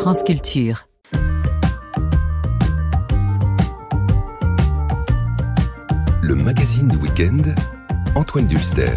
France Culture. Le magazine du week-end, Antoine Dulster.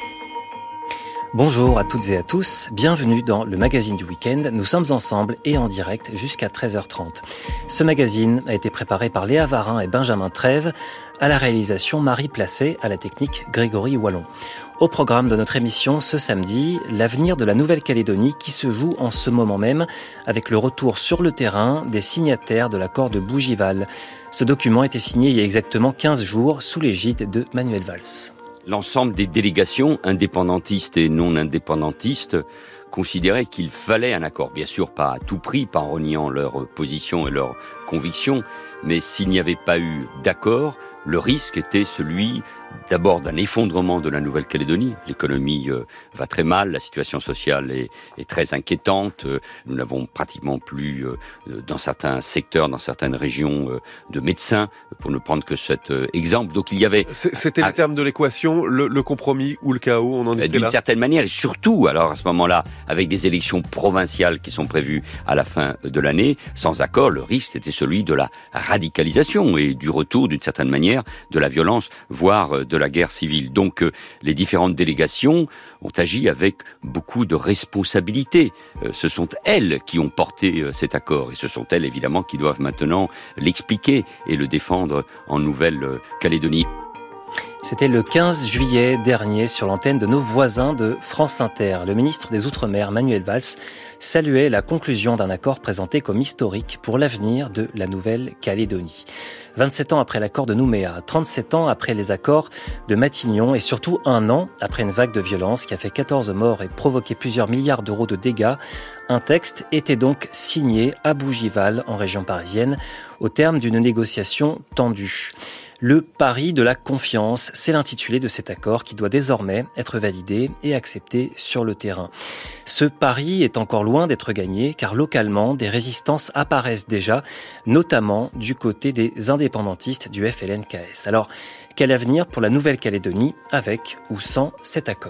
Bonjour à toutes et à tous, bienvenue dans le magazine du week-end. Nous sommes ensemble et en direct jusqu'à 13h30. Ce magazine a été préparé par Léa Varin et Benjamin Trèves, à la réalisation Marie Placet, à la technique Grégory Wallon. Au programme de notre émission ce samedi, l'avenir de la Nouvelle-Calédonie qui se joue en ce moment même avec le retour sur le terrain des signataires de l'accord de Bougival. Ce document a été signé il y a exactement 15 jours sous l'égide de Manuel Valls. L'ensemble des délégations indépendantistes et non indépendantistes considéraient qu'il fallait un accord. Bien sûr, pas à tout prix, pas en reniant leur position et leurs convictions, mais s'il n'y avait pas eu d'accord, le risque était celui d'abord d'un effondrement de la Nouvelle-Calédonie. L'économie va très mal, la situation sociale est très inquiétante. Nous n'avons pratiquement plus, dans certains secteurs, dans certaines régions, de médecins, pour ne prendre que cet exemple. Donc il y avait... C'était le terme de l'équation, le compromis ou le chaos, on en était là. D'une certaine manière, et surtout, alors à ce moment-là, avec des élections provinciales qui sont prévues à la fin de l'année, sans accord, le risque c'était celui de la radicalisation et du retour, d'une certaine manière, de la violence, voire de la guerre civile. Donc les différentes délégations ont agi avec beaucoup de responsabilité. Ce sont elles qui ont porté cet accord et ce sont elles évidemment qui doivent maintenant l'expliquer et le défendre en Nouvelle-Calédonie. C'était le 15 juillet dernier sur l'antenne de nos voisins de France Inter. Le ministre des Outre-mer, Manuel Valls, saluait la conclusion d'un accord présenté comme historique pour l'avenir de la Nouvelle-Calédonie. 27 ans après l'accord de Nouméa, 37 ans après les accords de Matignon et surtout un an après une vague de violence qui a fait 14 morts et provoqué plusieurs milliards d'euros de dégâts, un texte était donc signé à Bougival, en région parisienne, au terme d'une négociation tendue. Le pari de la confiance, c'est l'intitulé de cet accord qui doit désormais être validé et accepté sur le terrain. Ce pari est encore loin d'être gagné car localement, des résistances apparaissent déjà, notamment du côté des indépendantistes du FLNKS. Alors, quel avenir pour la Nouvelle-Calédonie avec ou sans cet accord ?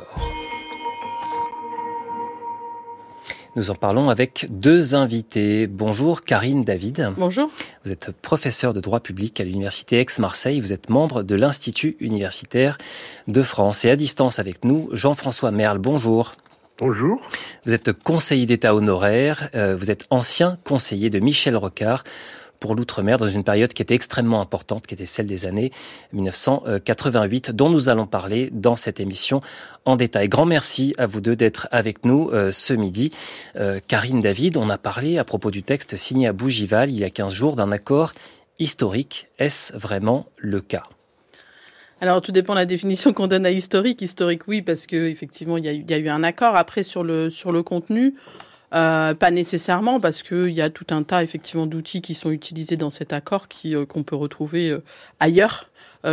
Nous en parlons avec deux invités. Bonjour Karine David. Bonjour. Vous êtes professeur de droit public à l'université Aix-Marseille. Vous êtes membre de l'Institut universitaire de France. Et à distance avec nous, Jean-François Merle. Bonjour. Bonjour. Vous êtes conseiller d'État honoraire. Vous êtes ancien conseiller de Michel Rocard pour l'outre-mer dans une période qui était extrêmement importante, qui était celle des années 1988, dont nous allons parler dans cette émission en détail. Grand merci à vous deux d'être avec nous ce midi. Karine David, on a parlé à propos du texte signé à Bougival il y a 15 jours d'un accord historique. Est-ce vraiment le cas ? Alors, tout dépend de la définition qu'on donne à historique. Historique, oui, parce que effectivement, il y a eu un accord. Après, sur le contenu, pas nécessairement, parce qu'il y a tout un tas effectivement d'outils qui sont utilisés dans cet accord qu'on peut retrouver ailleurs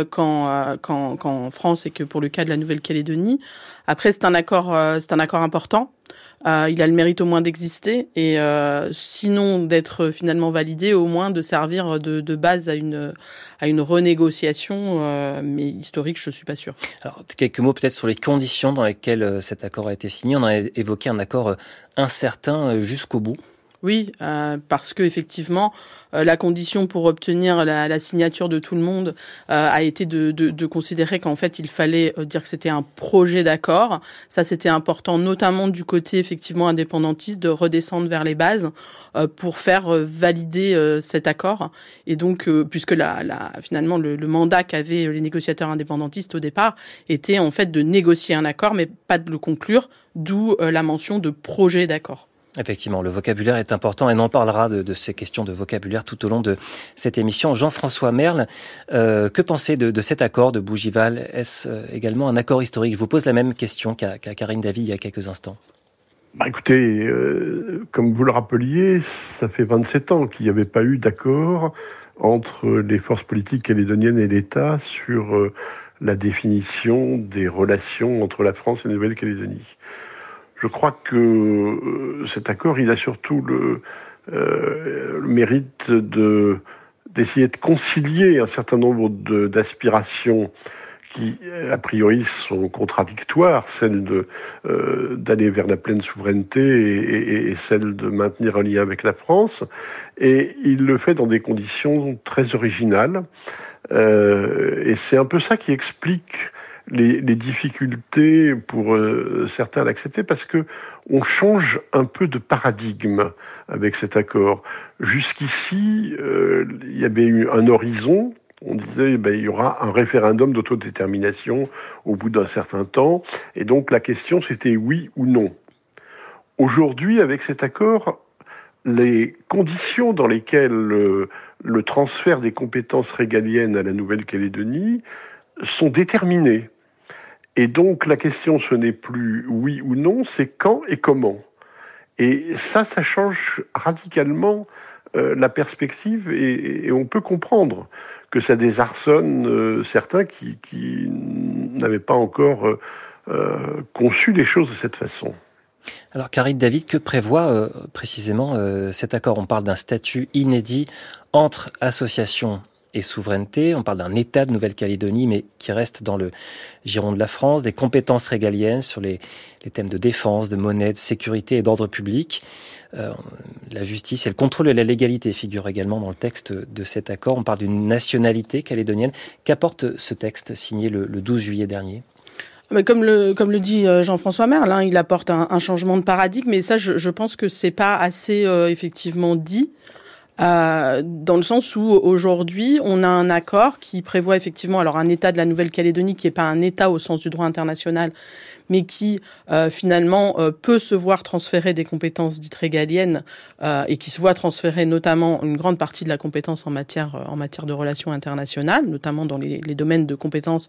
qu'en France et que pour le cas de la Nouvelle-Calédonie. Après, c'est un accord important. Il a le mérite au moins d'exister et sinon d'être finalement validé, au moins de servir de base à une renégociation, mais historique, je suis pas sûre. Alors, quelques mots peut-être sur les conditions dans lesquelles cet accord a été signé. On a évoqué un accord incertain jusqu'au bout. Oui, parce que effectivement, la condition pour obtenir la signature de tout le monde a été de considérer qu'en fait il fallait dire que c'était un projet d'accord. Ça, c'était important, notamment du côté effectivement indépendantiste, de redescendre vers les bases pour faire valider cet accord. Et donc, puisque finalement le mandat qu'avaient les négociateurs indépendantistes au départ était en fait de négocier un accord, mais pas de le conclure, d'où la mention de projet d'accord. Effectivement, le vocabulaire est important et on parlera de ces questions de vocabulaire tout au long de cette émission. Jean-François Merle, que pensez de cet accord de Bougival ? Est-ce également un accord historique ? Je vous pose la même question qu'à Karine David il y a quelques instants. Écoutez, comme vous le rappeliez, ça fait 27 ans qu'il n'y avait pas eu d'accord entre les forces politiques calédoniennes et l'État sur la définition des relations entre la France et la Nouvelle-Calédonie. Je crois que cet accord, il a surtout le mérite d'essayer de concilier un certain nombre d'aspirations qui, a priori, sont contradictoires, celle d'aller vers la pleine souveraineté et celle de maintenir un lien avec la France. Et il le fait dans des conditions très originales. Et c'est un peu ça qui explique les difficultés pour certains à l'accepter, parce que on change un peu de paradigme avec cet accord. Jusqu'ici, il y avait eu un horizon. On disait il y aura un référendum d'autodétermination au bout d'un certain temps, et donc la question c'était oui ou non. Aujourd'hui, avec cet accord, les conditions dans lesquelles le transfert des compétences régaliennes à la Nouvelle-Calédonie sont déterminées. Et donc la question, ce n'est plus oui ou non, c'est quand et comment. Et ça change radicalement la perspective, et on peut comprendre que ça désarçonne certains qui n'avaient pas encore conçu les choses de cette façon. Alors Karine David, que prévoit précisément cet accord ? On parle d'un statut inédit entre associations et souveraineté, on parle d'un État de Nouvelle-Calédonie, mais qui reste dans le giron de la France, des compétences régaliennes sur les thèmes de défense, de monnaie, de sécurité et d'ordre public. La justice et le contrôle de la légalité figurent également dans le texte de cet accord. On parle d'une nationalité calédonienne. Qu'apporte ce texte signé le 12 juillet dernier ? Comme le dit Jean-François Merle, il apporte un changement de paradigme, et ça, je pense que c'est pas assez effectivement dit. Dans le sens où aujourd'hui on a un accord qui prévoit effectivement un État de la Nouvelle-Calédonie qui n'est pas un État au sens du droit international, mais qui finalement peut se voir transférer des compétences dites régaliennes et qui se voit transférer notamment une grande partie de la compétence en matière de relations internationales, notamment dans les domaines de compétences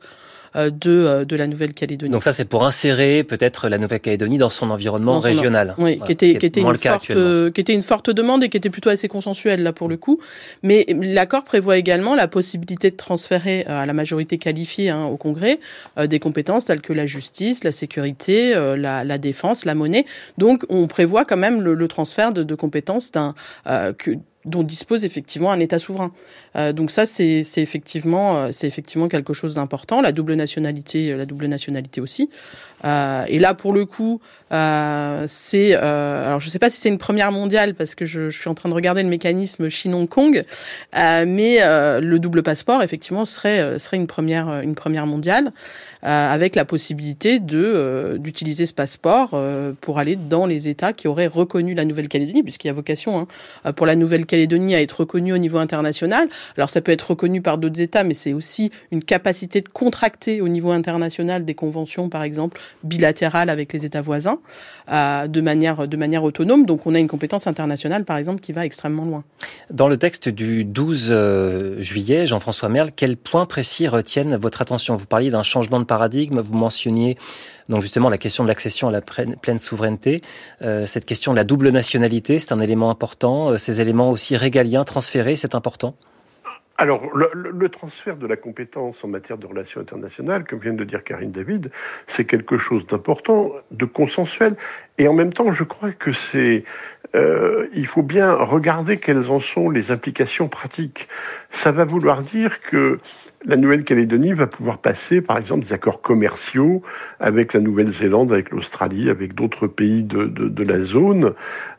de la Nouvelle-Calédonie. Donc ça, c'est pour insérer peut-être la Nouvelle-Calédonie dans son environnement régional. Oui, voilà, qui était une forte demande et qui était plutôt assez consensuelle là pour le coup. Mais l'accord prévoit également la possibilité de transférer à la majorité qualifiée au Congrès des compétences telles que la justice, la sécurité, la défense, la monnaie. Donc on prévoit quand même le transfert de compétences dont dispose effectivement un État souverain. Donc ça, c'est effectivement quelque chose d'important. La double nationalité aussi. Et là, pour le coup, alors je sais pas si c'est une première mondiale parce que je suis en train de regarder le mécanisme Chine-Hong Kong, mais le double passeport effectivement serait une première mondiale. Avec la possibilité d'utiliser ce passeport pour aller dans les États qui auraient reconnu la Nouvelle-Calédonie, puisqu'il y a vocation pour la Nouvelle-Calédonie à être reconnue au niveau international. Alors ça peut être reconnu par d'autres États, mais c'est aussi une capacité de contracter au niveau international des conventions, par exemple, bilatérales avec les États voisins, de manière autonome. Donc on a une compétence internationale, par exemple, qui va extrêmement loin. Dans le texte du 12 juillet, Jean-François Merle, quels points précis retiennent votre attention ? Vous parliez d'un changement de paradigme, vous mentionniez donc justement la question de l'accession à la pleine souveraineté, cette question de la double nationalité, c'est un élément important, ces éléments aussi régaliens transférés, c'est important ? Alors, le transfert de la compétence en matière de relations internationales, comme vient de le dire Karine David, c'est quelque chose d'important, de consensuel, et en même temps, je crois que il faut bien regarder quelles en sont les implications pratiques. Ça va vouloir dire que la Nouvelle-Calédonie va pouvoir passer, par exemple, des accords commerciaux avec la Nouvelle-Zélande, avec l'Australie, avec d'autres pays de la zone,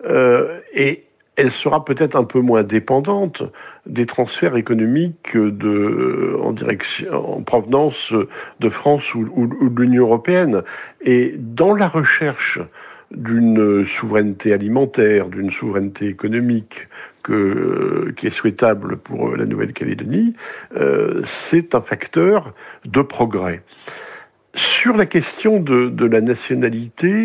et elle sera peut-être un peu moins dépendante des transferts économiques en provenance de France ou de l'Union européenne. Et dans la recherche d'une souveraineté alimentaire, d'une souveraineté économique qui est souhaitable pour la Nouvelle-Calédonie, c'est un facteur de progrès. Sur la question de la nationalité,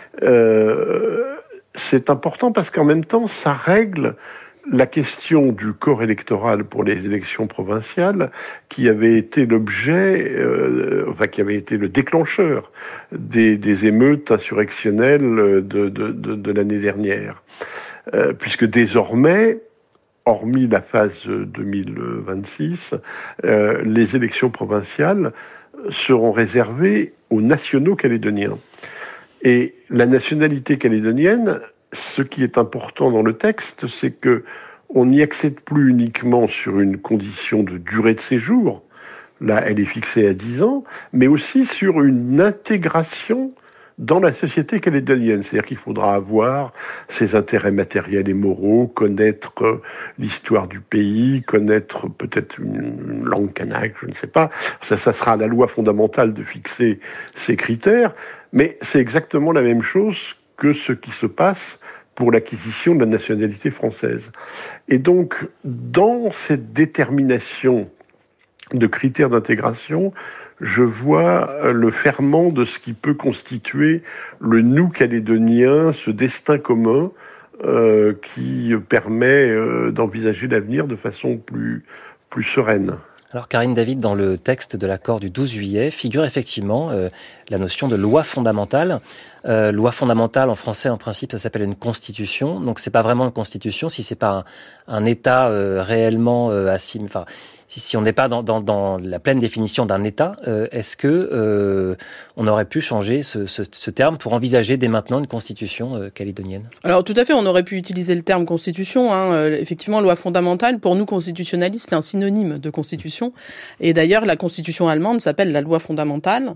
c'est important parce qu'en même temps, ça règle la question du corps électoral pour les élections provinciales, qui avait été qui avait été le déclencheur des émeutes insurrectionnelles de l'année dernière. Puisque désormais, hormis la phase 2026, les élections provinciales seront réservées aux nationaux calédoniens. Et la nationalité calédonienne, ce qui est important dans le texte, c'est que on n'y accède plus uniquement sur une condition de durée de séjour, là, elle est fixée à 10 ans, mais aussi sur une intégration dans la société calédonienne. C'est-à-dire qu'il faudra avoir ses intérêts matériels et moraux, connaître l'histoire du pays, connaître peut-être une langue kanak, je ne sais pas. Ça sera à la loi fondamentale de fixer ces critères, mais c'est exactement la même chose que ce qui se passe pour l'acquisition de la nationalité française. Et donc, dans cette détermination de critères d'intégration, je vois le ferment de ce qui peut constituer le nous calédonien, ce destin commun qui permet d'envisager l'avenir de façon plus sereine. Alors Karine David, dans le texte de l'accord du 12 juillet, figure effectivement la notion de loi fondamentale. Loi fondamentale en français, en principe, ça s'appelle une constitution. Donc c'est pas vraiment une constitution si c'est pas un État réellement si on n'est pas dans la pleine définition d'un État. Est-ce que on aurait pu changer ce terme pour envisager dès maintenant une constitution calédonienne ? Alors tout à fait, on aurait pu utiliser le terme constitution. Effectivement, loi fondamentale, pour nous constitutionnalistes, c'est un synonyme de constitution. Et d'ailleurs, la constitution allemande s'appelle la loi fondamentale.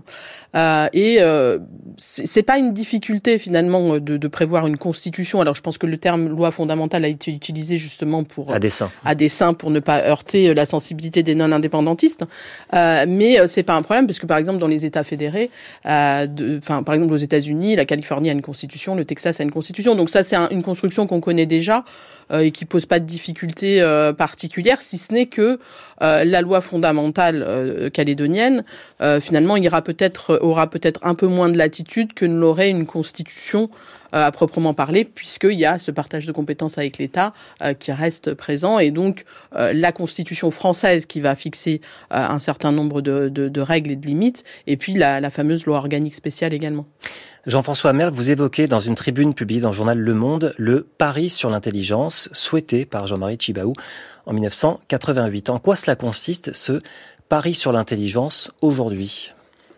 C'est pas une difficulté finalement de prévoir une constitution. Alors je pense que le terme loi fondamentale a été utilisé justement à dessein pour ne pas heurter la sensibilité des non-indépendantistes. Mais c'est pas un problème parce que par exemple dans les États fédérés, par exemple aux États-Unis, la Californie a une constitution, le Texas a une constitution. Donc ça c'est une construction qu'on connaît déjà et qui pose pas de difficultés particulières, si ce n'est que la loi fondamentale calédonienne finalement aura peut-être un peu moins de latitude que ne l'aurait une constitution à proprement parler, puisqu'il y a ce partage de compétences avec l'État qui reste présent, et donc la Constitution française qui va fixer un certain nombre de règles et de limites, et puis la fameuse loi organique spéciale également. Jean-François Merle, vous évoquez dans une tribune publiée dans le journal Le Monde le pari sur l'intelligence souhaité par Jean-Marie Tjibaou en 1988. En quoi cela consiste, ce pari sur l'intelligence aujourd'hui ?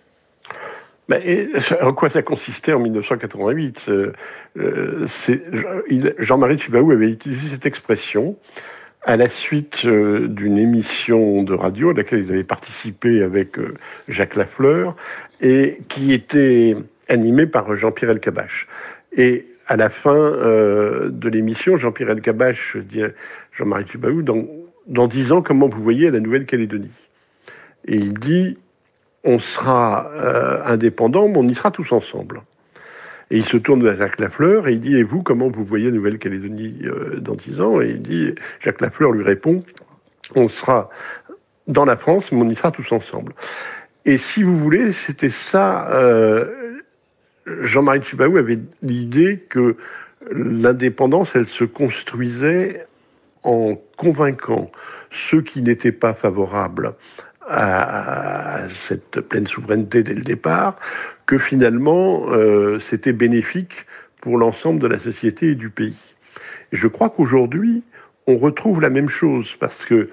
En quoi ça consistait en 1988 Jean-Marie Tjibaou avait utilisé cette expression à la suite d'une émission de radio à laquelle il avait participé avec Jacques Lafleur et qui était animée par Jean-Pierre Elkabbach. Et à la fin de l'émission, Jean-Pierre Elkabbach dit à Jean-Marie Tjibaou, dans 10 ans, comment vous voyez la Nouvelle-Calédonie ? Et il dit, on sera indépendant, mais on y sera tous ensemble. Et il se tourne vers Jacques Lafleur et il dit, et vous, comment vous voyez la Nouvelle-Calédonie dans 10 ans ? Et il dit, Jacques Lafleur lui répond, on sera dans la France, mais on y sera tous ensemble. Et si vous voulez, c'était ça. Jean-Marie Tjibaou avait l'idée que l'indépendance, elle se construisait en convainquant ceux qui n'étaient pas favorables à cette pleine souveraineté dès le départ, que finalement c'était bénéfique pour l'ensemble de la société et du pays. Et je crois qu'aujourd'hui, on retrouve la même chose, parce que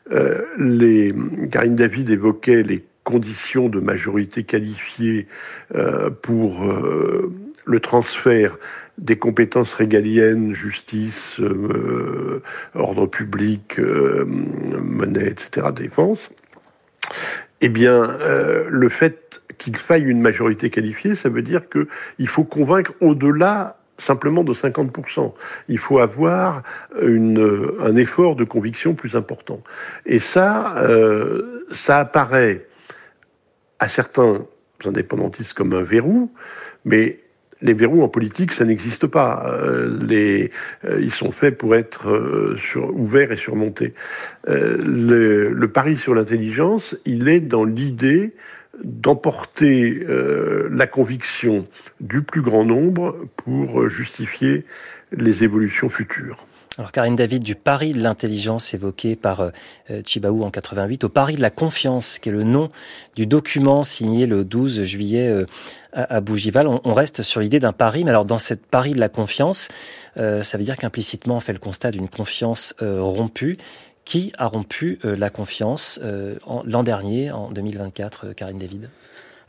Karine David évoquait les conditions de majorité qualifiée pour le transfert des compétences régaliennes, justice, ordre public, monnaie, etc., défense. Eh bien, le fait qu'il faille une majorité qualifiée, ça veut dire qu'il faut convaincre au-delà simplement de 50%. Il faut avoir un effort de conviction plus important. Et ça apparaît à certains indépendantistes comme un verrou, mais les verrous en politique, ça n'existe pas. Ils sont faits pour être ouverts et surmontés. Le pari sur l'intelligence, il est dans l'idée d'emporter la conviction du plus grand nombre pour justifier les évolutions futures. Alors Karine David, du pari de l'intelligence évoqué par Tjibaou en 88 au pari de la confiance, qui est le nom du document signé le 12 juillet à Bougival, on reste sur l'idée d'un pari. Mais alors dans cette pari de la confiance, ça veut dire qu'implicitement on fait le constat d'une confiance rompue. Qui a rompu la confiance l'an dernier, en 2024, Karine David ?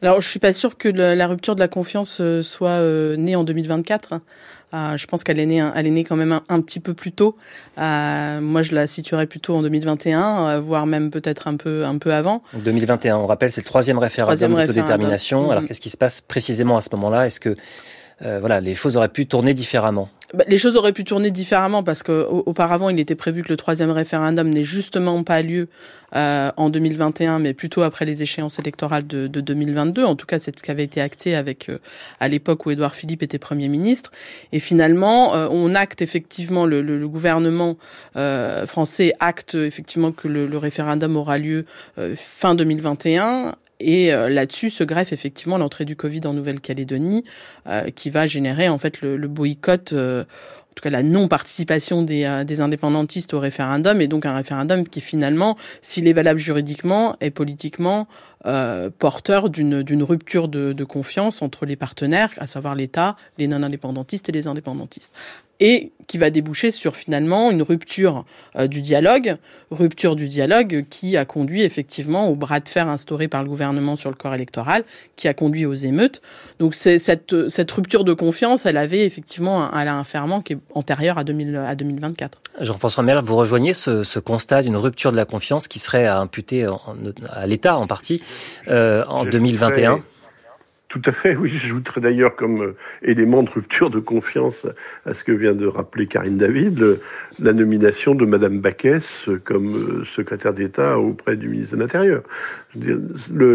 Alors, je suis pas sûre que la rupture de la confiance soit née en 2024. Je pense qu'elle est née quand même un petit peu plus tôt. Moi, je la situerais plutôt en 2021, voire même peut-être un peu avant. 2021, on rappelle, c'est le troisième référendum d'autodétermination. Alors, qu'est-ce qui se passe précisément à ce moment-là ? Est-ce que les choses auraient pu tourner différemment ? Les choses auraient pu tourner différemment parce que auparavant, il était prévu que le troisième référendum n'ait justement pas lieu en 2021, mais plutôt après les échéances électorales de 2022. En tout cas, c'est ce qui avait été acté à l'époque où Édouard Philippe était Premier ministre. Et finalement, on acte effectivement, le gouvernement français acte effectivement que le référendum aura lieu fin 2021. Et là-dessus se greffe effectivement l'entrée du Covid en Nouvelle-Calédonie, qui va générer en fait le boycott, en tout cas la non-participation des indépendantistes au référendum, et donc un référendum qui finalement, s'il est valable juridiquement, est politiquement porteur d'une rupture de confiance entre les partenaires, à savoir l'État, les non-indépendantistes et les indépendantistes. Et qui va déboucher sur finalement une rupture du dialogue qui a conduit effectivement au bras de fer instauré par le gouvernement sur le corps électoral, qui a conduit aux émeutes. Donc cette rupture de confiance, elle avait effectivement un ferment qui est antérieur à 2024. Jean-François Merle, vous rejoignez ce constat d'une rupture de la confiance qui serait à imputer à l'État en partie en 2021 ? Tout à fait, oui. J'ajouterais d'ailleurs comme élément de rupture de confiance à ce que vient de rappeler Karine David, la nomination de Madame Backès comme secrétaire d'État auprès du ministre de l'Intérieur. Je veux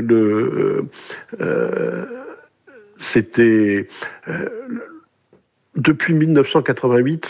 dire, c'était depuis 1988,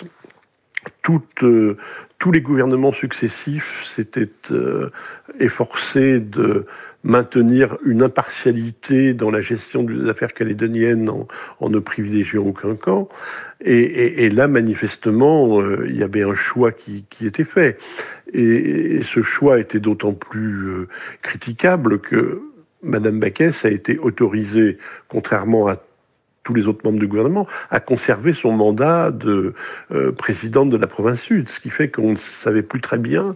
tous les gouvernements successifs s'étaient efforcés de maintenir une impartialité dans la gestion des affaires calédoniennes en ne privilégiant aucun camp. Et là, manifestement, il y avait un choix qui était fait. Et ce choix était d'autant plus critiquable que Madame Backès a été autorisée, contrairement à tous les autres membres du gouvernement, à conserver son mandat de présidente de la province sud, ce qui fait qu'on ne savait plus très bien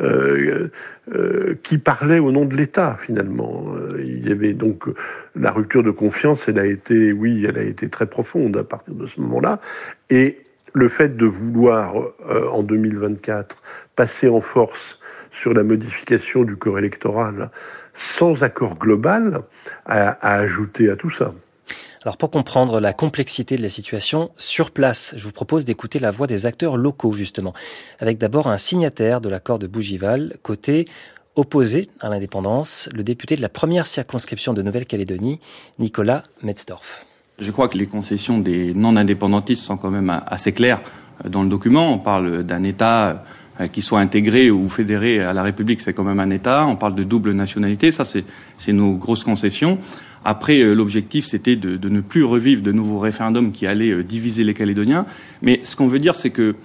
qui parlait au nom de l'État, finalement. Il y avait donc la rupture de confiance, elle a été très profonde à partir de ce moment-là, et le fait de vouloir, en 2024, passer en force sur la modification du corps électoral sans accord global, a ajouté à tout ça. Alors pour comprendre la complexité de la situation sur place, je vous propose d'écouter la voix des acteurs locaux justement, avec d'abord un signataire de l'accord de Bougival, côté opposé à l'indépendance, le député de la première circonscription de Nouvelle-Calédonie, Nicolas Metzdorf. Je crois que les concessions des non-indépendantistes sont quand même assez claires dans le document. On parle d'un État qui soit intégré ou fédéré à la République, c'est quand même un État. On parle de double nationalité, ça c'est nos grosses concessions. Après, l'objectif, c'était de ne plus revivre de nouveaux référendums qui allaient diviser les Calédoniens. Mais ce qu'on veut dire, c'est que,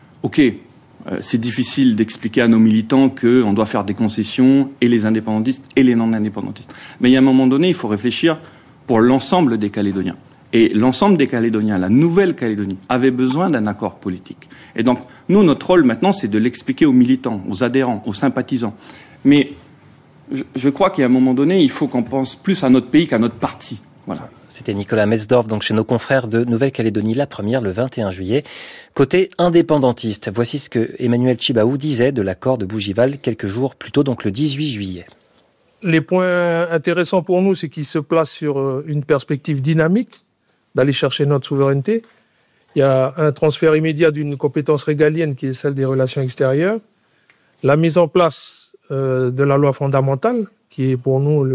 c'est difficile d'expliquer à nos militants qu'on doit faire des concessions, et les indépendantistes et les non-indépendantistes. Mais il y a un moment donné, il faut réfléchir pour l'ensemble des Calédoniens. Et l'ensemble des Calédoniens, la Nouvelle-Calédonie, avait besoin d'un accord politique. Et donc, nous, notre rôle maintenant, c'est de l'expliquer aux militants, aux adhérents, aux sympathisants. Mais je crois qu'à un moment donné, il faut qu'on pense plus à notre pays qu'à notre parti. Voilà. C'était Nicolas Metzdorf, donc chez nos confrères de Nouvelle-Calédonie, la première, le 21 juillet. Côté indépendantiste, voici ce que Emmanuel Tjibaou disait de l'accord de Bougival quelques jours plus tôt, donc le 18 juillet. Les points intéressants pour nous, c'est qu'il se place sur une perspective dynamique d'aller chercher notre souveraineté. Il y a un transfert immédiat d'une compétence régalienne qui est celle des relations extérieures. La mise en place de la loi fondamentale, qui est pour nous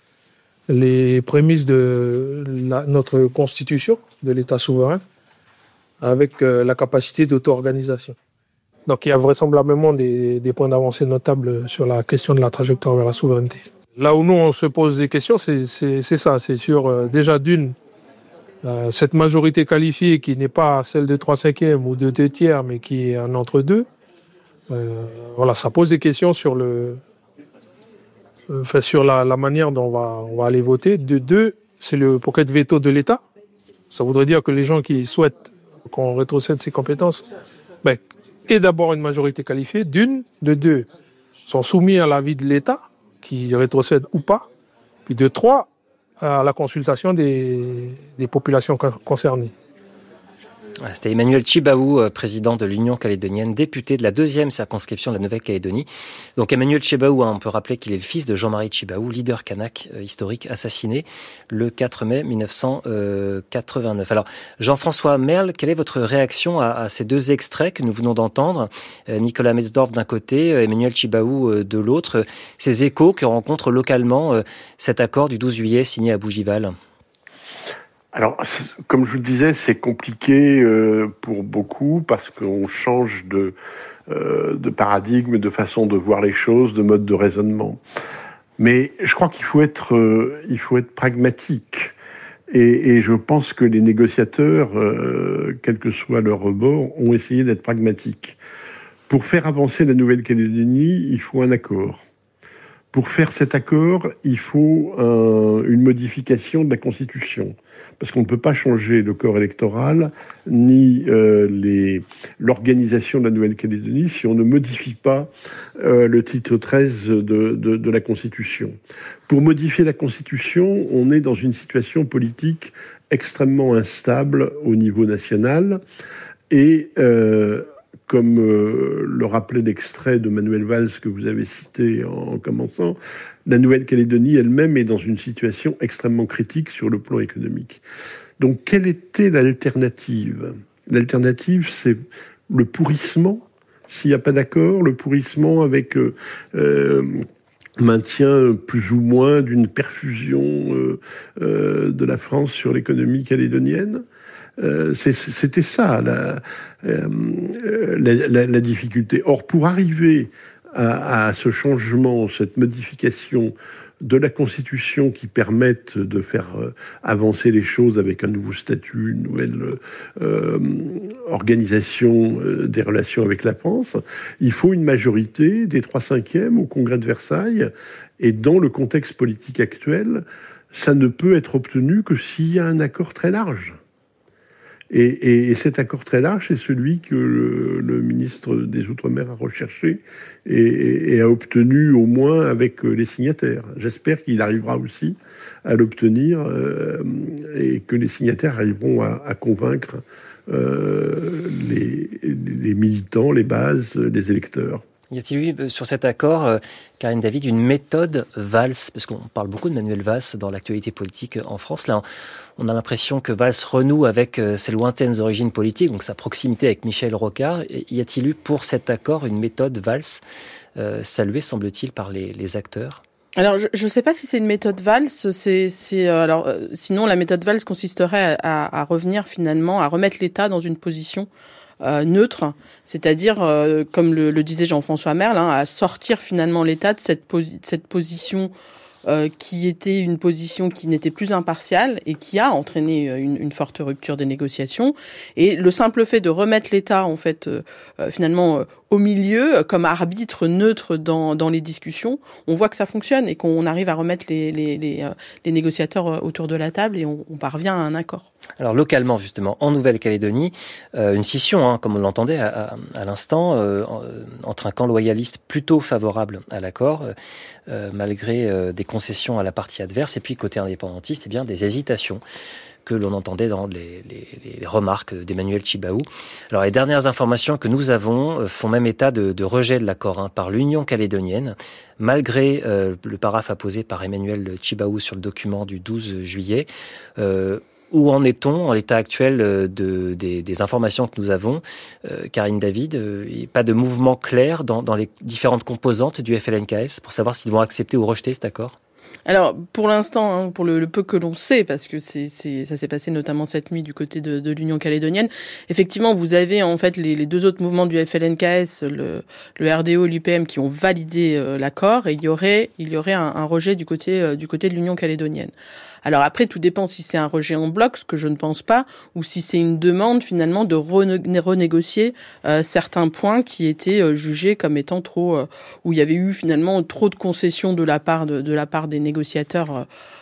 les prémices de notre constitution, de l'État souverain, avec la capacité d'auto-organisation. Donc il y a vraisemblablement des points d'avancée notables sur la question de la trajectoire vers la souveraineté. Là où nous, on se pose des questions, c'est ça. C'est sur, déjà d'une, cette majorité qualifiée qui n'est pas celle de 3/5 ou de 2/3, mais qui est un entre-deux. Ça pose des questions sur la manière dont on va aller voter. De deux, c'est le pocket veto de l'État. Ça voudrait dire que les gens qui souhaitent qu'on rétrocède ces compétences, aient d'abord une majorité qualifiée, d'une. De deux, sont soumis à l'avis de l'État, qui rétrocède ou pas. Puis de trois, à la consultation des populations concernées. C'était Emmanuel Tjibaou, président de l'Union calédonienne, député de la 2e circonscription de la Nouvelle-Calédonie. Donc Emmanuel Tjibaou, on peut rappeler qu'il est le fils de Jean-Marie Tjibaou, leader kanak historique, assassiné le 4 mai 1989. Alors Jean-François Merle, quelle est votre réaction à ces deux extraits que nous venons d'entendre, Nicolas Metzdorf d'un côté, Emmanuel Tjibaou de l'autre, ces échos que rencontre localement cet accord du 12 juillet signé à Bougival? Alors, comme je vous le disais, c'est compliqué pour beaucoup parce qu'on change de paradigme, de façon de voir les choses, de mode de raisonnement. Mais je crois qu'il faut être pragmatique. Et je pense que les négociateurs, quel que soit leur rebord, ont essayé d'être pragmatiques. Pour faire avancer la Nouvelle-Calédonie, il faut un accord. Pour faire cet accord, il faut une modification de la Constitution. Parce qu'on ne peut pas changer le corps électoral ni l'organisation de la Nouvelle-Calédonie si on ne modifie pas le titre 13 de la Constitution. Pour modifier la Constitution, on est dans une situation politique extrêmement instable au niveau national et comme le rappelait l'extrait de Manuel Valls que vous avez cité en commençant, la Nouvelle-Calédonie elle-même est dans une situation extrêmement critique sur le plan économique. Donc, quelle était l'alternative ? L'alternative, c'est le pourrissement, s'il n'y a pas d'accord, le pourrissement avec maintien plus ou moins d'une perfusion de la France sur l'économie calédonienne. C'était ça la difficulté. Or, pour arriver à ce changement, cette modification de la Constitution qui permette de faire avancer les choses avec un nouveau statut, une nouvelle organisation des relations avec la France, il faut une majorité des 3/5 au Congrès de Versailles. Et dans le contexte politique actuel, ça ne peut être obtenu que s'il y a un accord très large. Et cet accord très large, c'est celui que le ministre des Outre-mer a recherché et a obtenu au moins avec les signataires. J'espère qu'il arrivera aussi à l'obtenir et que les signataires arriveront à convaincre les militants, les bases, les électeurs. Y a-t-il eu sur cet accord, Karine David, une méthode Valls? Parce qu'on parle beaucoup de Manuel Valls dans l'actualité politique en France. Là, on a l'impression que Valls renoue avec ses lointaines origines politiques, donc sa proximité avec Michel Rocard. Y a-t-il eu pour cet accord une méthode Valls saluée, semble-t-il, par les acteurs? Alors, je ne sais pas si c'est une méthode Valls. Sinon, la méthode Valls consisterait à revenir finalement, à remettre l'État dans une position neutre, c'est-à-dire, comme le disait Jean-François Merle, à sortir finalement l'État de cette position qui était une position qui n'était plus impartiale et qui a entraîné une forte rupture des négociations. Et le simple fait de remettre l'État, en fait, finalement, au milieu, comme arbitre neutre dans les discussions, on voit que ça fonctionne et qu'on arrive à remettre les négociateurs autour de la table et on parvient à un accord. Alors localement, justement, en Nouvelle-Calédonie, une scission, comme on l'entendait à l'instant, entre un camp loyaliste plutôt favorable à l'accord, malgré des concessions à la partie adverse, et puis côté indépendantiste, des hésitations que l'on entendait dans les remarques d'Emmanuel Tjibaou. Alors les dernières informations que nous avons font même état de rejet de l'accord par l'Union calédonienne, malgré le paraphe apposé par Emmanuel Tjibaou sur le document du 12 juillet. Où en est-on en l'état actuel des informations que nous avons, Karine David? Il n'y a pas de mouvement clair dans les différentes composantes du FLNKS pour savoir s'ils vont accepter ou rejeter cet accord? Alors, pour l'instant, pour le peu que l'on sait, parce que ça s'est passé notamment cette nuit du côté de l'Union calédonienne, effectivement, vous avez en fait les deux autres mouvements du FLNKS, le RDO et l'UPM, qui ont validé l'accord, et il y aurait un rejet du côté de l'Union calédonienne. Alors après, tout dépend si c'est un rejet en bloc, ce que je ne pense pas, ou si c'est une demande finalement de renégocier certains points qui étaient jugés comme étant trop, où il y avait eu finalement trop de concessions de la part des négociateurs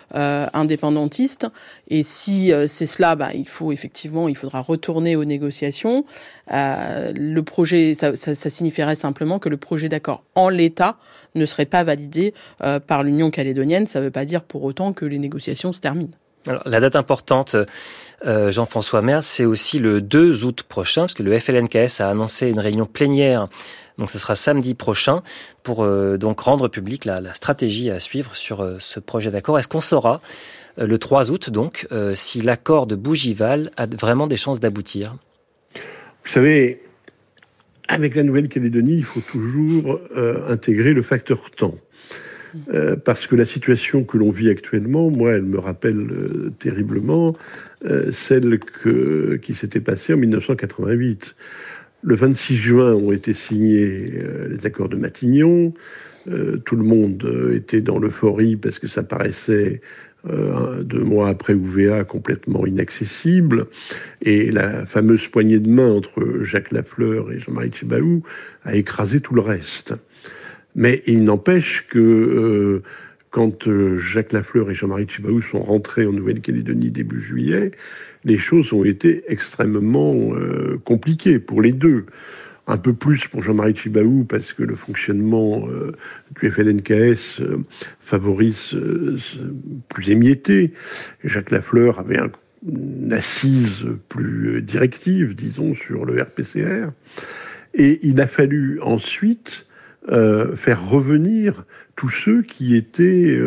indépendantiste. Et si c'est cela, il faudra retourner aux négociations. Le projet, ça signifierait simplement que le projet d'accord en l'état ne serait pas validé par l'Union calédonienne. Ça ne veut pas dire pour autant que les négociations se terminent. Alors, la date importante, Jean-François Merle, c'est aussi le 2 août prochain, parce que le FLNKS a annoncé une réunion plénière, donc ce sera samedi prochain, pour donc rendre publique la stratégie à suivre sur ce projet d'accord. Est-ce qu'on saura, le 3 août donc, si l'accord de Bougival a vraiment des chances d'aboutir ? Vous savez, avec la Nouvelle-Calédonie, il faut toujours intégrer le facteur temps. Parce que la situation que l'on vit actuellement, moi, elle me rappelle terriblement celle qui s'était passée en 1988. Le 26 juin ont été signés les accords de Matignon. Tout le monde était dans l'euphorie parce que ça paraissait 2 mois après Ouvéa complètement inaccessible. Et la fameuse poignée de main entre Jacques Lafleur et Jean-Marie Tjibaou a écrasé tout le reste. Mais il n'empêche que quand Jacques Lafleur et Jean-Marie Tjibaou sont rentrés en Nouvelle-Calédonie début juillet, les choses ont été extrêmement compliquées pour les deux. Un peu plus pour Jean-Marie Tjibaou parce que le fonctionnement du FLNKS favorise plus émietté. Jacques Lafleur avait une assise plus directive, disons, sur le RPCR. Et il a fallu ensuite faire revenir tous ceux qui étaient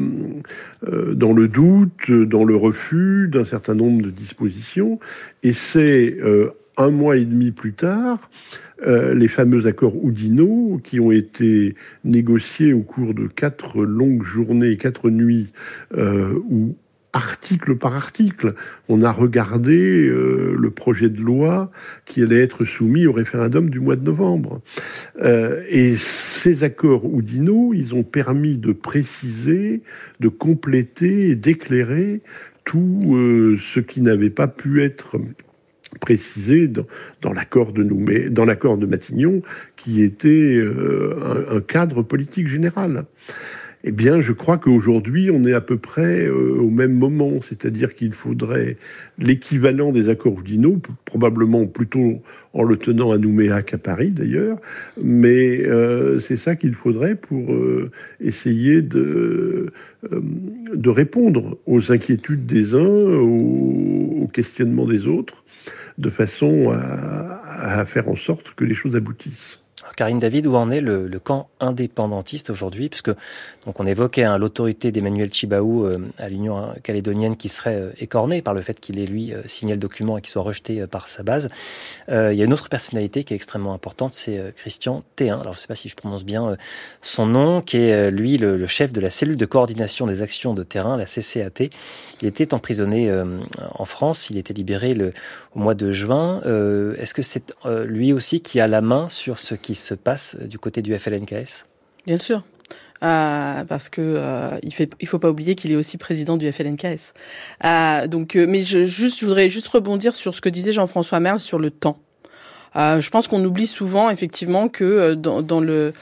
dans le doute, dans le refus d'un certain nombre de dispositions. Et c'est 1 mois et demi plus tard, les fameux accords Oudinot, qui ont été négociés au cours de 4 longues journées, 4 nuits, où article par article, on a regardé le projet de loi qui allait être soumis au référendum du mois de novembre. Et ces accords Oudinot, ils ont permis de préciser, de compléter et d'éclairer tout ce qui n'avait pas pu être précisé dans l'accord de Matignon, qui était un cadre politique général. Eh bien, je crois qu'aujourd'hui, on est à peu près au même moment. C'est-à-dire qu'il faudrait l'équivalent des accords Oudinot, probablement plutôt en le tenant à Nouméa qu'à Paris, d'ailleurs. Mais c'est ça qu'il faudrait pour essayer de répondre aux inquiétudes des uns, aux questionnements des autres, de façon à faire en sorte que les choses aboutissent. Karine David, où en est le camp indépendantiste aujourd'hui ? Puisque donc on évoquait l'autorité d'Emmanuel Tjibaou à l'Union calédonienne qui serait écornée par le fait qu'il ait, lui, signé le document et qu'il soit rejeté par sa base. Il y a une autre personnalité qui est extrêmement importante, c'est Christian Théin. Alors je ne sais pas si je prononce bien son nom, qui est, lui, le chef de la cellule de coordination des actions de terrain, la CCAT. Il était emprisonné en France, il était libéré au mois de juin. Est-ce que c'est lui aussi qui a la main sur ce qui se passe du côté du FLNKS ? Bien sûr, parce que il faut pas oublier qu'il est aussi président du FLNKS. Mais je voudrais juste rebondir sur ce que disait Jean-François Merle sur le temps. Je pense qu'on oublie souvent effectivement que dans le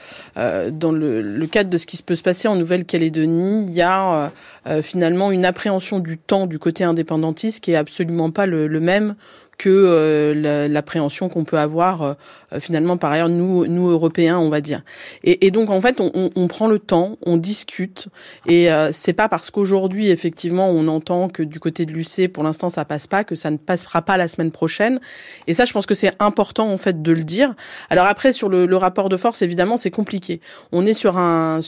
cadre de ce qui peut se passer en Nouvelle-Calédonie, il y a finalement une appréhension du temps du côté indépendantiste qui est absolument pas le même que l'appréhension qu'on peut avoir finalement par ailleurs nous Européens, on va dire. Et donc en fait on prend le temps, on discute, et c'est pas parce qu'aujourd'hui effectivement on entend que du côté de l'UC pour l'instant ça passe pas que ça ne passera pas la semaine prochaine. Et ça je pense que c'est important en fait de le dire. Alors après sur le rapport de force évidemment c'est compliqué. On est sur un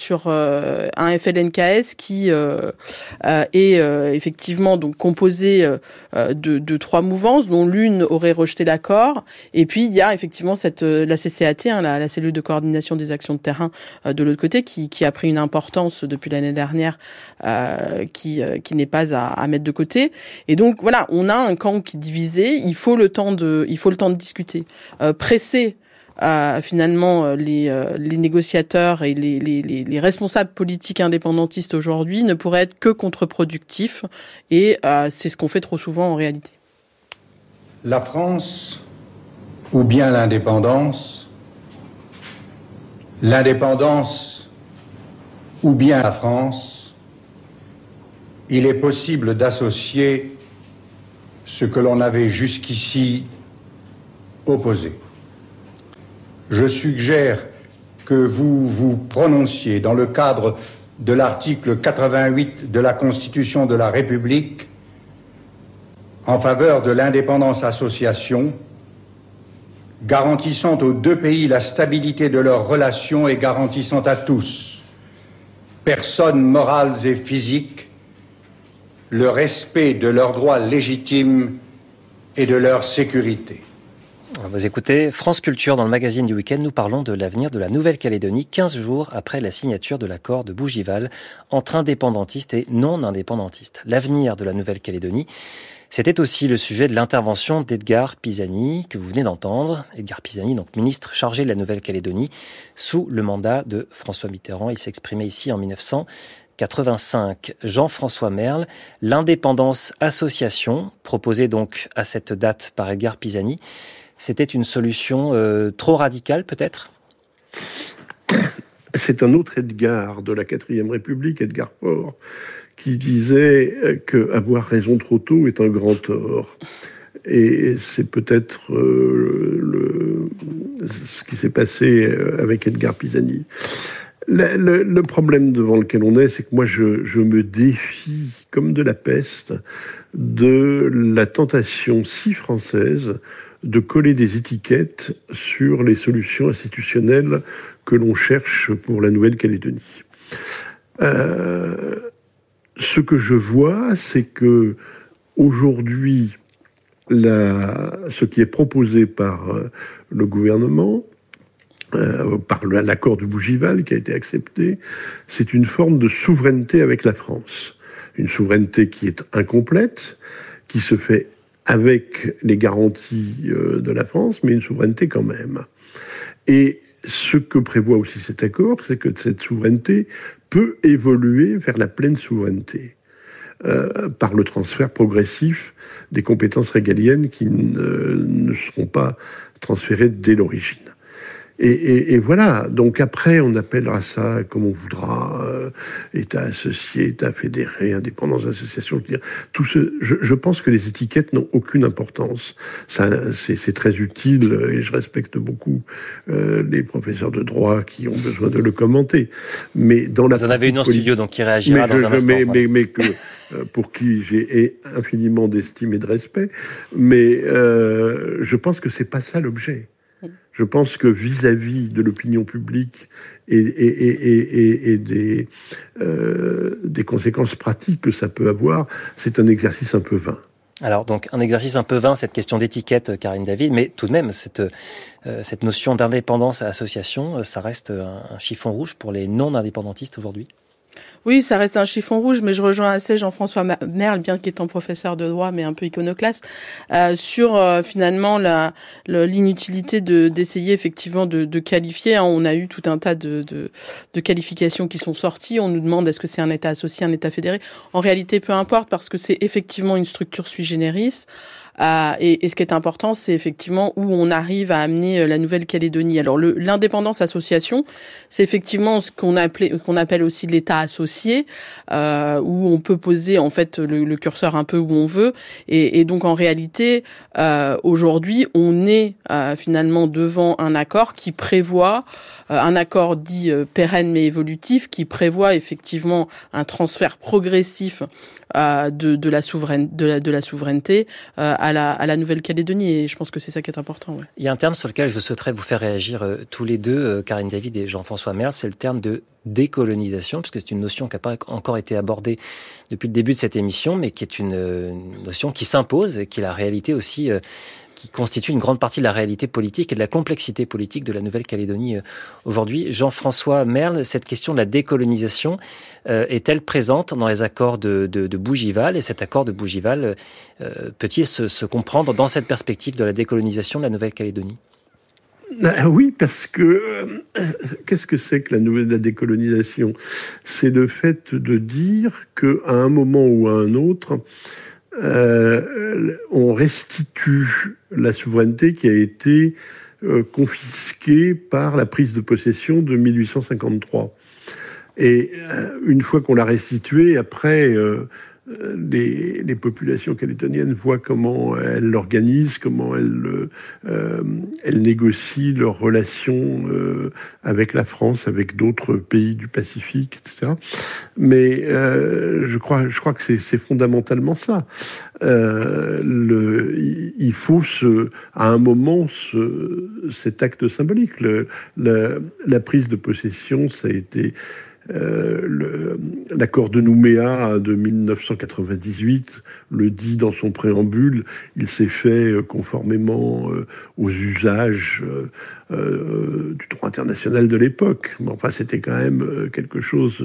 FLNKS qui est effectivement donc composé de 3 mouvances dont l'une aurait rejeté l'accord, et puis il y a effectivement la CCAT, la cellule de coordination des actions de terrain de l'autre côté, qui a pris une importance depuis l'année dernière, qui n'est pas à mettre de côté. Et donc voilà, on a un camp qui est divisé. Il faut le temps de discuter, presser finalement les négociateurs et les responsables politiques indépendantistes aujourd'hui ne pourrait être que contre-productif, et c'est ce qu'on fait trop souvent en réalité. La France ou bien l'indépendance ou bien la France, il est possible d'associer ce que l'on avait jusqu'ici opposé. Je suggère que vous vous prononciez dans le cadre de l'article 88 de la Constitution de la République en faveur de l'indépendance-association, garantissant aux deux pays la stabilité de leurs relations et garantissant à tous, personnes morales et physiques, le respect de leurs droits légitimes et de leur sécurité. Vous écoutez France Culture dans le magazine du week-end. Nous parlons de l'avenir de la Nouvelle-Calédonie 15 jours après la signature de l'accord de Bougival entre indépendantistes et non-indépendantistes. L'avenir de la Nouvelle-Calédonie, c'était aussi le sujet de l'intervention d'Edgard Pisani que vous venez d'entendre. Edgard Pisani, donc ministre chargé de la Nouvelle-Calédonie sous le mandat de François Mitterrand. Il s'exprimait ici en 1985. Jean-François Merle, l'indépendance association, proposée donc à cette date par Edgard Pisani, c'était une solution trop radicale peut-être ? C'est un autre Edgar de la 4e République, Edgar Faure, qui disait qu'avoir raison trop tôt est un grand tort. Et c'est peut-être ce qui s'est passé avec Edgard Pisani. Le problème devant lequel on est, c'est que moi je me défie, comme de la peste, de la tentation si française de coller des étiquettes sur les solutions institutionnelles que l'on cherche pour la Nouvelle-Calédonie. Ce que je vois, c'est que aujourd'hui, ce qui est proposé par le gouvernement, par l'accord de Bougival qui a été accepté, c'est une forme de souveraineté avec la France. Une souveraineté qui est incomplète, qui se fait avec les garanties de la France, mais une souveraineté quand même. Et ce que prévoit aussi cet accord, c'est que cette souveraineté peut évoluer vers la pleine souveraineté par le transfert progressif des compétences régaliennes qui ne seront pas transférées dès l'origine. Et voilà, donc après on appellera ça comme on voudra, État associé, État fédéré, indépendance d'association. Je pense que les étiquettes n'ont aucune importance. C'est très utile et je respecte beaucoup les professeurs de droit qui ont besoin de le commenter. Mais dans Vous en avez une en studio donc qui réagira dans un instant. Mais pour qui j'ai infiniment d'estime et de respect. Mais je pense que c'est pas ça l'objet. Je pense que vis-à-vis de l'opinion publique et des conséquences pratiques que ça peut avoir, c'est un exercice un peu vain. Alors donc un exercice un peu vain, cette question d'étiquette, Karine David, mais tout de même cette notion d'indépendance à association, ça reste un chiffon rouge pour les non-indépendantistes aujourd'hui. Oui, ça reste un chiffon rouge, mais je rejoins assez Jean-François Merle, bien qu'étant professeur de droit, mais un peu iconoclaste, sur finalement l'inutilité d'essayer effectivement de qualifier. On a eu tout un tas de qualifications qui sont sorties. On nous demande est-ce que c'est un État associé, un État fédéré. En réalité, peu importe, parce que c'est effectivement une structure sui generis. Et ce qui est important, c'est effectivement où on arrive à amener la Nouvelle-Calédonie. Alors l'indépendance association, c'est effectivement ce qu'on appelle aussi l'État associé, où on peut poser en fait le curseur un peu où on veut. Et donc en réalité, aujourd'hui, on est finalement devant un accord qui prévoit un accord dit pérenne mais évolutif, qui prévoit effectivement un transfert progressif de la souveraineté à la Nouvelle-Calédonie, et je pense que c'est ça qui est important. Ouais. Il y a un terme sur lequel je souhaiterais vous faire réagir tous les deux, Karine David et Jean-François Merle, c'est le terme de décolonisation, puisque c'est une notion qui n'a pas encore été abordée depuis le début de cette émission, mais qui est une notion qui s'impose et qui est la réalité aussi, qui constitue une grande partie de la réalité politique et de la complexité politique de la Nouvelle-Calédonie aujourd'hui. Jean-François Merle, cette question de la décolonisation est-elle présente dans les accords de Bougival, et cet accord de Bougival peut-il se comprendre dans cette perspective de la décolonisation de la Nouvelle-Calédonie ? Oui, parce que qu'est-ce que c'est que la décolonisation ? C'est le fait de dire qu'à un moment ou à un autre, on restitue la souveraineté qui a été confisquée par la prise de possession de 1853. Et une fois qu'on l'a restituée, après, les populations calédoniennes voient comment elles l'organisent, comment elles négocient leurs relations avec la France, avec d'autres pays du Pacifique, etc. Mais je crois que c'est fondamentalement ça. Il faut à un moment cet acte symbolique. La prise de possession, ça a été l'accord de Nouméa de 1998 le dit dans son préambule. Il s'est fait conformément aux usages du droit international de l'époque. Mais enfin, c'était quand même quelque chose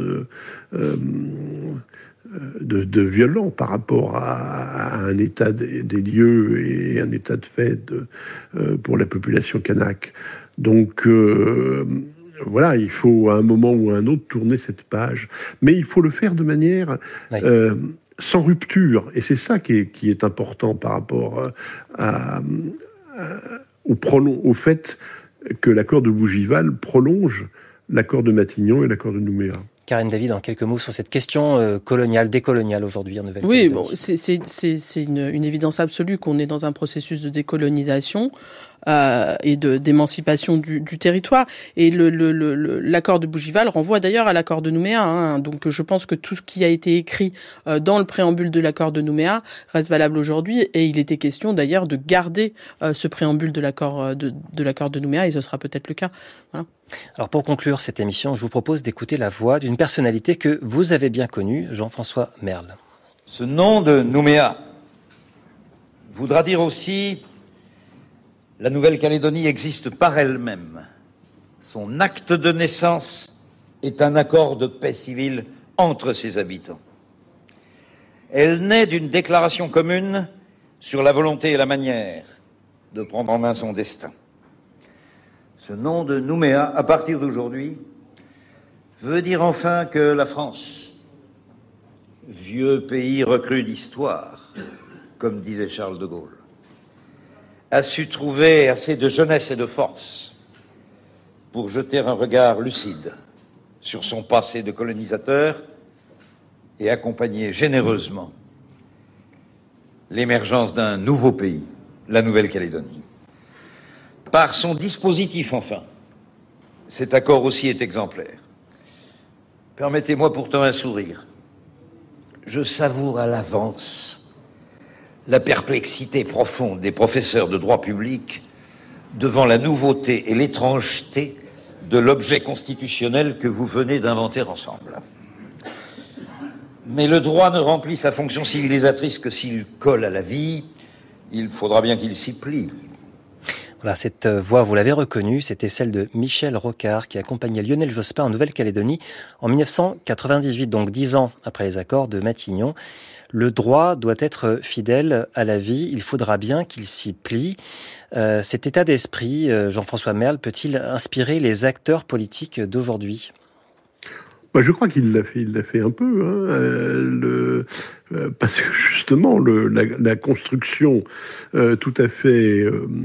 de violent par rapport à un état des lieux et un état de fait pour la population kanak. Donc voilà, il faut à un moment ou à un autre tourner cette page. Mais il faut le faire de manière sans rupture. Et c'est ça qui est important par rapport au fait que l'accord de Bougival prolonge l'accord de Matignon et l'accord de Nouméa. Karine David, en quelques mots sur cette question coloniale, décoloniale aujourd'hui en Nouvelle-Calédonie. Oui, bon, c'est une évidence absolue qu'on est dans un processus de décolonisation et d'émancipation du territoire. Et l'accord de Bougival renvoie d'ailleurs à l'accord de Nouméa. Hein. Donc je pense que tout ce qui a été écrit dans le préambule de l'accord de Nouméa reste valable aujourd'hui. Et il était question d'ailleurs de garder ce préambule de l'accord de Nouméa, et ce sera peut-être le cas. Voilà. Alors pour conclure cette émission, je vous propose d'écouter la voix d'une personnalité que vous avez bien connue, Jean-François Merle. Ce nom de Nouméa voudra dire aussi la Nouvelle-Calédonie existe par elle-même. Son acte de naissance est un accord de paix civile entre ses habitants. Elle naît d'une déclaration commune sur la volonté et la manière de prendre en main son destin. Ce nom de Nouméa, à partir d'aujourd'hui, veut dire enfin que la France, vieux pays recru d'histoire, comme disait Charles de Gaulle, a su trouver assez de jeunesse et de force pour jeter un regard lucide sur son passé de colonisateur et accompagner généreusement l'émergence d'un nouveau pays, la Nouvelle-Calédonie. Par son dispositif, enfin, cet accord aussi est exemplaire. Permettez-moi pourtant un sourire. Je savoure à l'avance la perplexité profonde des professeurs de droit public devant la nouveauté et l'étrangeté de l'objet constitutionnel que vous venez d'inventer ensemble. Mais le droit ne remplit sa fonction civilisatrice que s'il colle à la vie. Il faudra bien qu'il s'y plie. Voilà, cette voix, vous l'avez reconnue, c'était celle de Michel Rocard qui accompagnait Lionel Jospin en Nouvelle-Calédonie en 1998, donc 10 ans après les accords de Matignon. Le droit doit être fidèle à la vie, il faudra bien qu'il s'y plie. Cet état d'esprit, Jean-François Merle, peut-il inspirer les acteurs politiques d'aujourd'hui ? Je crois qu'il l'a fait un peu, parce que justement la construction tout à fait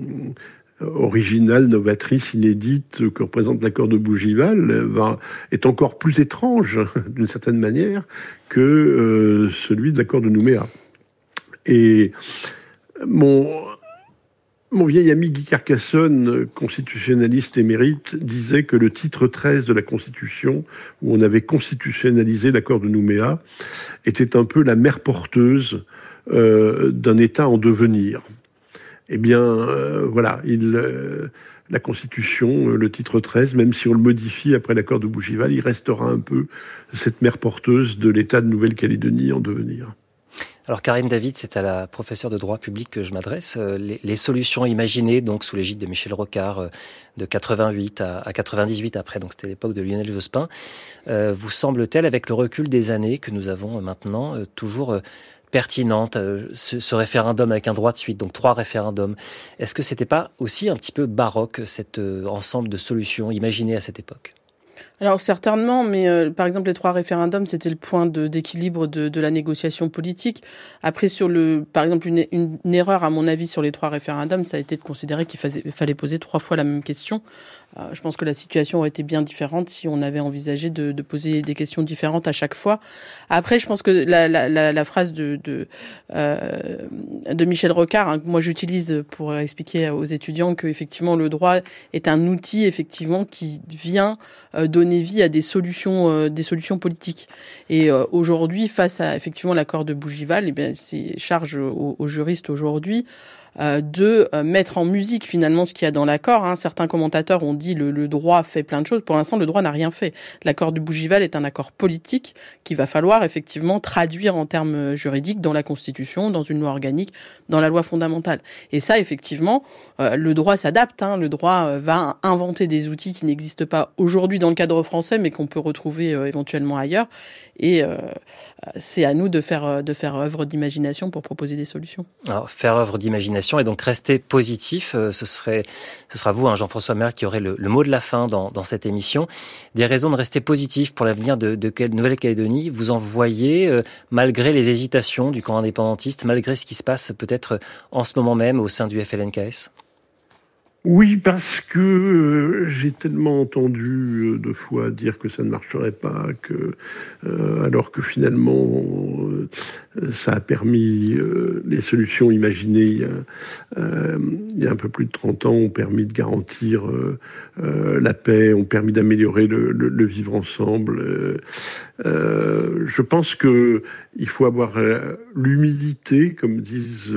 originale, novatrice, inédite que représente l'accord de Bougival est encore plus étrange d'une certaine manière que celui de l'accord de Nouméa. Et mon vieil ami Guy Carcassonne, constitutionnaliste émérite, disait que le titre 13 de la Constitution, où on avait constitutionnalisé l'accord de Nouméa, était un peu la mère porteuse d'un État en devenir. Eh bien, voilà, la Constitution, le titre 13, même si on le modifie après l'accord de Bougival, il restera un peu cette mère porteuse de l'État de Nouvelle-Calédonie en devenir. Alors Karine David, c'est à la professeure de droit public que je m'adresse. Les solutions imaginées donc sous l'égide de Michel Rocard de 88 à 98 après, donc c'était l'époque de Lionel Jospin, vous semble-t-elle, avec le recul des années que nous avons maintenant, toujours pertinente, ce référendum avec un droit de suite, donc 3 référendums. Est-ce que c'était pas aussi un petit peu baroque, cet ensemble de solutions imaginées à cette époque ? Alors certainement, mais par exemple les 3 référendums, c'était le point d'équilibre de la négociation politique. Après, par exemple, une erreur à mon avis sur les 3 référendums, ça a été de considérer qu'il fallait poser 3 fois la même question. Je pense que la situation aurait été bien différente si on avait envisagé de poser des questions différentes à chaque fois. Après, je pense que la phrase de Michel Rocard, que moi j'utilise pour expliquer aux étudiants que effectivement le droit est un outil effectivement qui vient donner vie à des solutions politiques. Et aujourd'hui, face à effectivement l'accord de Bougival, eh bien c'est charge aux juristes aujourd'hui de mettre en musique finalement ce qu'il y a dans l'accord. Certains commentateurs ont dit le droit fait plein de choses. Pour l'instant, le droit n'a rien fait. L'accord de Bougival est un accord politique qu'il va falloir effectivement traduire en termes juridiques dans la Constitution, dans une loi organique, dans la loi fondamentale. Et ça, effectivement, le droit s'adapte. Le droit va inventer des outils qui n'existent pas aujourd'hui dans le cadre français, mais qu'on peut retrouver éventuellement ailleurs. Et c'est à nous de faire œuvre d'imagination pour proposer des solutions. Alors, faire œuvre d'imagination et donc rester positif, ce sera vous, Jean-François Merle, qui aurez le mot de la fin dans cette émission. Des raisons de rester positif pour l'avenir de Nouvelle-Calédonie, vous en voyez, malgré les hésitations du camp indépendantiste, malgré ce qui se passe peut-être en ce moment même au sein du FLNKS? Oui, parce que j'ai tellement entendu de fois dire que ça ne marcherait pas, alors que finalement ça a permis, les solutions imaginées il y a un peu plus de 30 ans ont permis de garantir la paix, ont permis d'améliorer le vivre ensemble. Je pense que il faut avoir l'humilité, comme disent...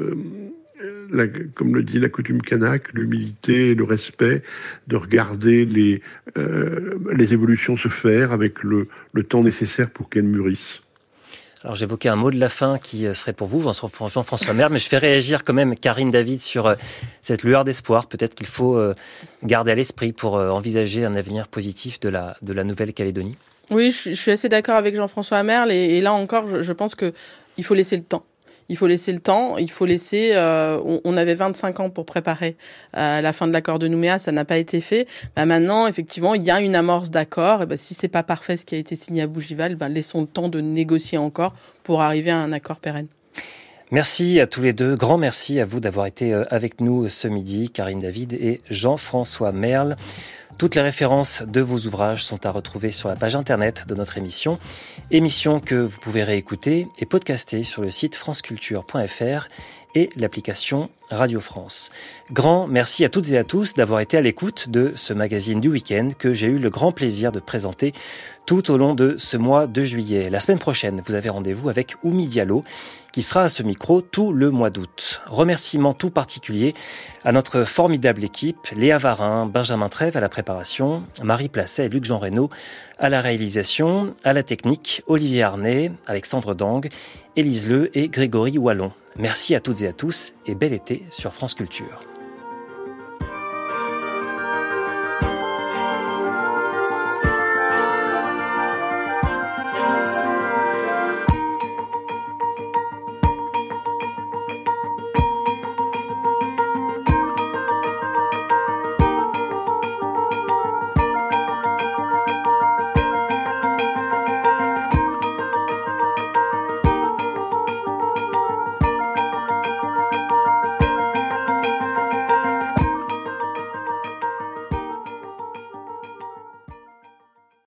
comme le dit la coutume kanak, l'humilité et le respect, de regarder les évolutions se faire avec le temps nécessaire pour qu'elles mûrissent. Alors j'évoquais un mot de la fin qui serait pour vous, Jean-François Merle, mais je fais réagir quand même Karine David sur cette lueur d'espoir. Peut-être qu'il faut garder à l'esprit pour envisager un avenir positif de la Nouvelle-Calédonie. Oui, je suis assez d'accord avec Jean-François Merle, et là encore, je pense qu'il faut laisser le temps. Il faut laisser le temps, on avait 25 ans pour préparer la fin de l'accord de Nouméa, ça n'a pas été fait. Maintenant, effectivement, il y a une amorce d'accord. Si c'est pas parfait ce qui a été signé à Bougival, laissons le temps de négocier encore pour arriver à un accord pérenne. Merci à tous les deux. Grand merci à vous d'avoir été avec nous ce midi, Karine David et Jean-François Merle. Toutes les références de vos ouvrages sont à retrouver sur la page internet de notre émission. Émission que vous pouvez réécouter et podcaster sur le site franceculture.fr et l'application Radio France. Grand merci à toutes et à tous d'avoir été à l'écoute de ce magazine du week-end que j'ai eu le grand plaisir de présenter tout au long de ce mois de juillet. La semaine prochaine, vous avez rendez-vous avec Oumi Diallo qui sera à ce micro tout le mois d'août. Remerciements tout particuliers à notre formidable équipe, Léa Varin, Benjamin Trèves à la préparation, Marie Placet et Luc-Jean Reynaud à la réalisation, à la technique, Olivier Arnay, Alexandre Dang, Élise Leu et Grégory Wallon. Merci à toutes et à tous et bel été sur France Culture.